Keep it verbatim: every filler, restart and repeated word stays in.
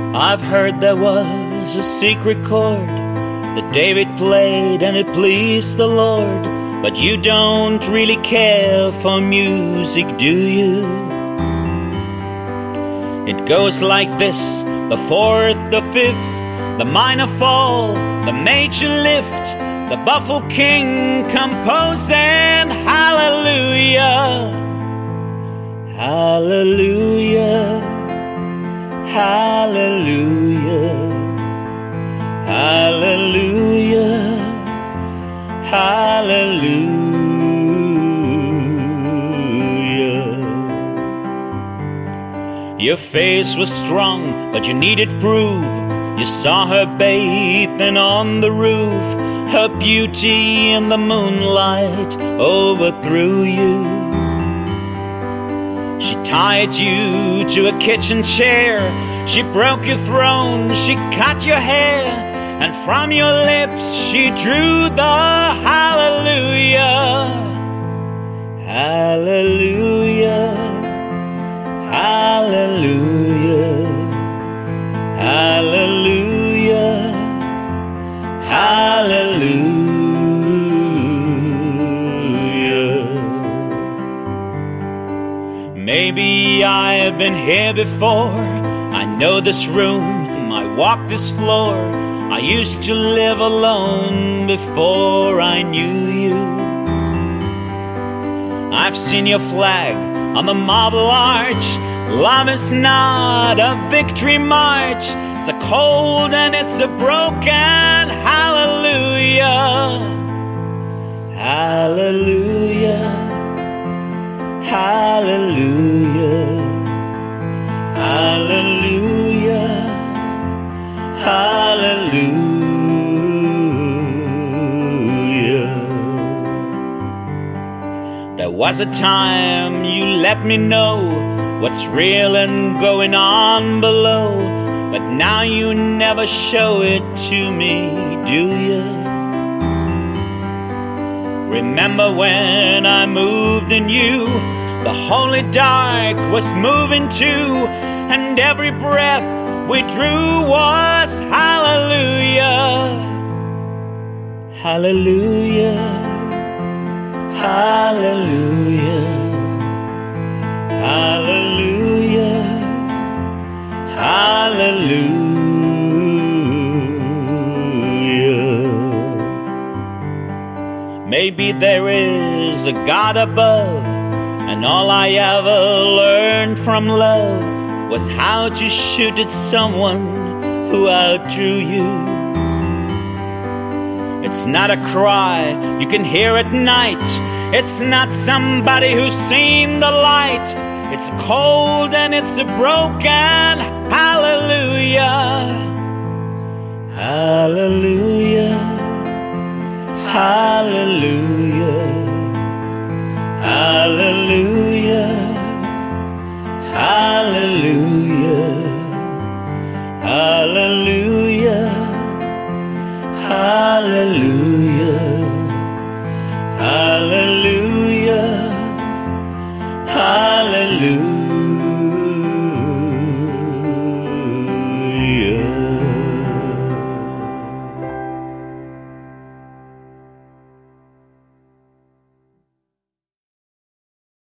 I've heard there was a secret chord that David played and it pleased the Lord. But you don't really care for music, do you? It goes like this: the fourth, the fifth, the minor fall, the major lift, the Buffalo King composing hallelujah, hallelujah, hallelujah, hallelujah, hallelujah. Your face was strong, but you needed proof. You saw her bathing on the roof. Her beauty in the moonlight overthrew you. She tied you to a kitchen chair. She broke your throne, she cut your hair, and from your lips she drew the hallelujah, hallelujah, hallelujah, hallelujah, hallelujah. Maybe I've been here before. I know this room, I walk this floor. I used to live alone before I knew you. I've seen your flag on the Marble Arch. Love is not a victory march. It's a cold and it's a broken hallelujah, hallelujah, hallelujah, hallelujah, hallelujah. There was a time you let me know what's real and going on below, but now you never show it to me, do you? Remember when I moved in you, the holy dark was moving too, and every breath we drew was hallelujah, hallelujah, hallelujah, hallelujah, hallelujah. Maybe there is a God above, and all I ever learned from love was how to shoot at someone who outdrew you. It's not a cry you can hear at night. It's not somebody who's seen the light. It's cold and it's a broken hallelujah, hallelujah, hallelujah, hallelujah, hallelujah, hallelujah.